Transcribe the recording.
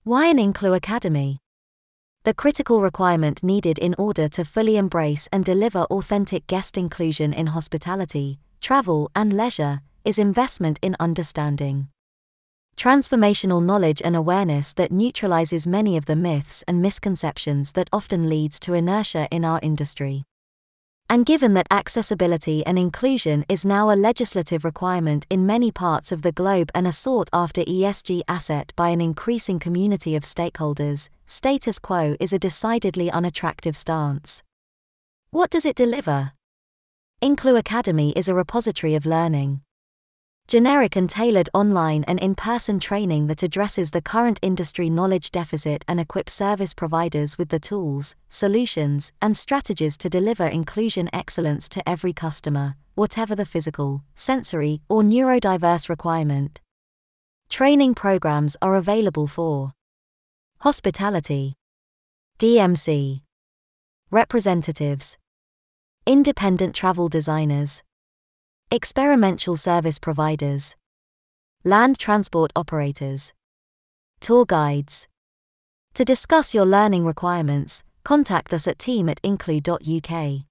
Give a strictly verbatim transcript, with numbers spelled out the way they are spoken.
Why an Inclu Academy? The critical requirement needed in order to fully embrace and deliver authentic guest inclusion in hospitality, travel, and leisure is investment in understanding. Transformational knowledge and awareness that neutralizes many of the myths and misconceptions that often leads to inertia in our industry. And given that accessibility and inclusion is now a legislative requirement in many parts of the globe and a sought-after E S G asset by an increasing community of stakeholders, status quo is a decidedly unattractive stance. What does it deliver? Inclu Academy is a repository of learning. Generic and tailored online and in-person training that addresses the current industry knowledge deficit and equips service providers with the tools, solutions, and strategies to deliver inclusion excellence to every customer, whatever the physical, sensory, or neurodiverse requirement. Training programs are available for hospitality, D M C, representatives, independent travel designers, experiential service providers, land transport operators, tour guides. To discuss your learning requirements, contact us at team at inclu dot U K.